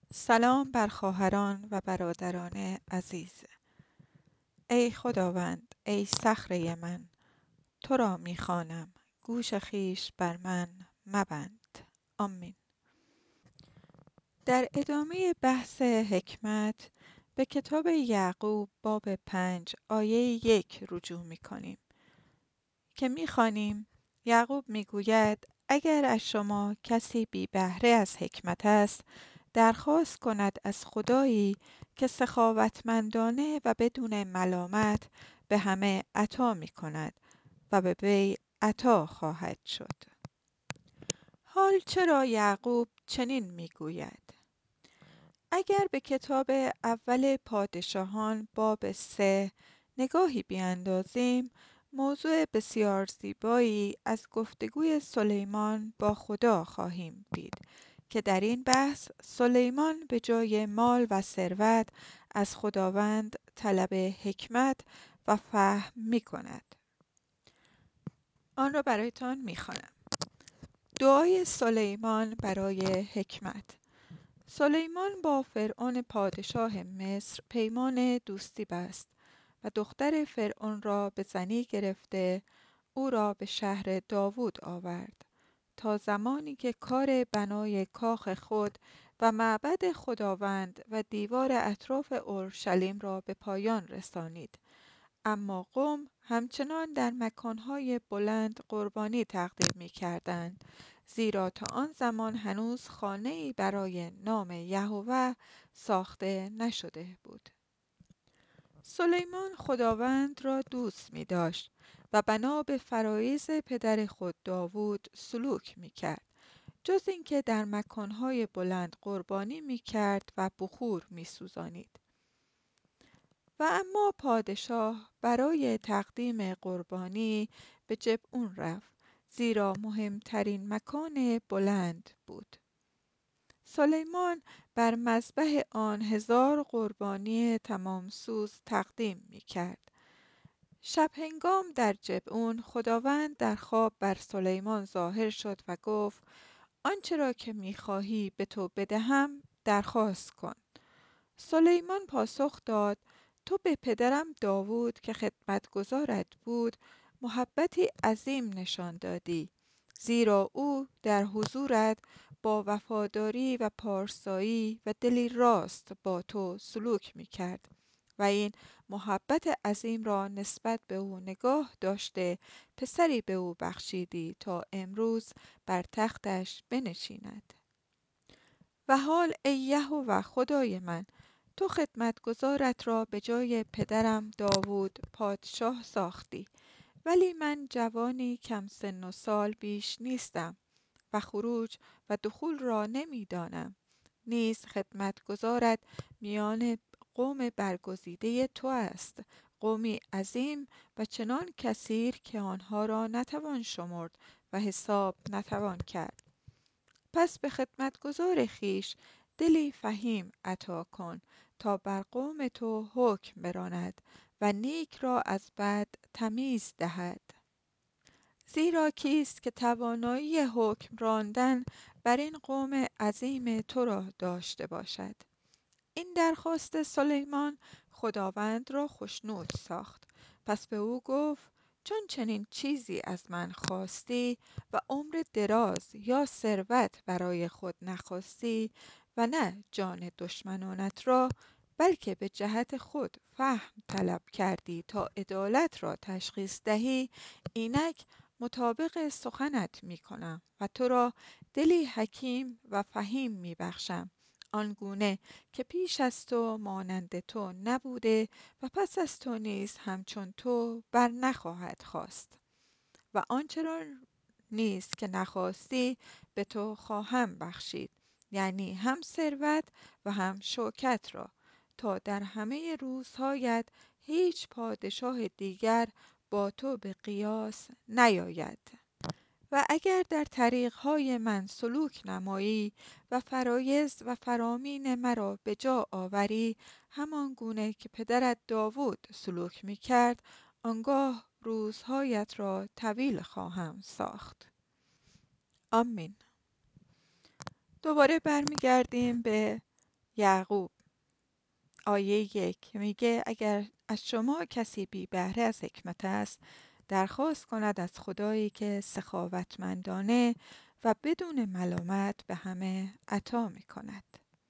سلام بر خواهران و برادران عزیز. ای خداوند، ای صخره من، تو را می‌خوانم، گوش خویش بر من مبند. آمین. در ادامه بحث حکمت به کتاب یعقوب باب 5 آیه 1 رجوع می‌کنیم که می‌خوانیم: یعقوب می‌گوید اگر از شما کسی بی بهره از حکمت است، درخواست کند از خدایی که سخاوتمندانه و بدون ملامت به همه عطا می‌کند و به وی عطا خواهد شد. حال چرا یعقوب چنین می‌گوید؟ اگر به کتاب اول پادشاهان باب 3 نگاهی بیاندازیم، موضوع بسیار زیبایی از گفتگوی سلیمان با خدا خواهیم دید که در این بحث سلیمان به جای مال و ثروت از خداوند طلب حکمت و فهم می کند. آن را برایتان می خوانم. دعای سلیمان برای حکمت. سلیمان با فرعون پادشاه مصر پیمان دوستی بست و دختر فرعون را به زنی گرفته او را به شهر داوود آورد تا زمانی که کار بنای کاخ خود و معبد خداوند و دیوار اطراف اورشلیم را به پایان رسانید. اما قوم همچنان در مکانهای بلند قربانی تقدیم می کردند، زیرا تا آن زمان هنوز خانه‌ای برای نام یهوه ساخته نشده بود. سلیمان خداوند را دوست می داشت و بنا به فرایض پدر خود داوود سلوک می کرد، جز اینکه در مکانهای بلند قربانی می کرد و بخور می سوزانید. و اما پادشاه برای تقدیم قربانی به جبعون رفت، زیرا مهمترین مکان بلند بود. سلیمان بر مذبح آن 1000 قربانی تمام سوز تقدیم می کرد. شب هنگام در جبعون خداوند در خواب بر سلیمان ظاهر شد و گفت: آنچه را که می خواهی به تو بدهم درخواست کن. سلیمان پاسخ داد: تو به پدرم داوود که خدمتگزارت بود محبتی عظیم نشان دادی، زیرا او در حضورت با وفاداری و پارسایی و دلی راست با تو سلوک می کرد و این محبت عظیم را نسبت به او نگاه داشته پسری به او بخشیدی تا امروز بر تختش بنشیند. و حال ای یهوه خدای من، تو خدمتگزارت را به جای پدرم داوود پادشاه ساختی، ولی من جوانی کم سن و سال بیش نیستم و خروج و دخول را نمی دانم. نیز خدمتگزارت میان قوم برگزیده تو است، قومی عظیم و چنان کثیر که آنها را نتوان شمرد و حساب نتوان کرد. پس به خدمتگزار خویش دلی فهیم عطا کن تا بر قوم تو حکم براند و نیک را از بد تمیز دهد. زیرا کیست که توانایی حکم راندن بر این قوم عظیم تو را داشته باشد؟ این درخواست سلیمان خداوند را خوشنود ساخت. پس به او گفت: چون چنین چیزی از من خواستی و عمر دراز یا ثروت برای خود نخواستی و نه جان دشمنانت را، بلکه به جهت خود فهم طلب کردی تا عدالت را تشخیص دهی، اینک مطابق سخنت می کنم و تو را دلی حکیم و فهیم می بخشم، آنگونه که پیش از تو مانند تو نبوده و پس از تو نیز همچون تو بر نخواهد خواست. و آنچه را نیز که نخواستی به تو خواهم بخشید، یعنی هم ثروت و هم شوکت را، تا در همه روزهایت هیچ پادشاه دیگر با تو به قیاس نیاید. و اگر در طریقهای من سلوک نمایی و فرایض و فرامین مرا به جا آوری، همان گونه که پدرت داوود سلوک می کرد، آنگاه روزهایت را طویل خواهم ساخت. آمین. دوباره برمیگردیم به یعقوب آیه 1 میگه اگر از شما کسی بی بهره از حکمت است درخواست کند از خدایی که سخاوتمندانه و بدون ملامت به همه عطا می کند.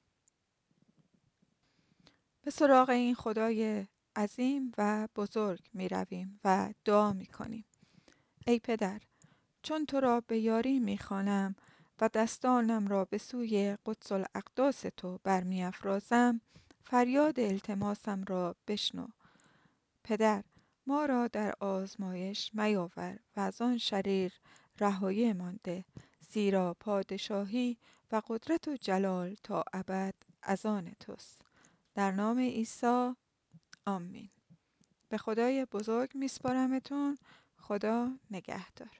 به سراغ این خدای عظیم و بزرگ می رویم و دعا می کنیم. ای پدر، چون تو را به یاری می خوانم و دستانم را به سوی قدس الاقداس تو برمی افرازم، فریاد التماسم را بشنو. پدر، ما را در آزمایش میاور و از آن شریر رهایی مانده، زیرا پادشاهی و قدرت و جلال تا ابد از آن توست. در نام عیسی، آمین. به خدای بزرگ میسپارمتون. خدا نگهدار.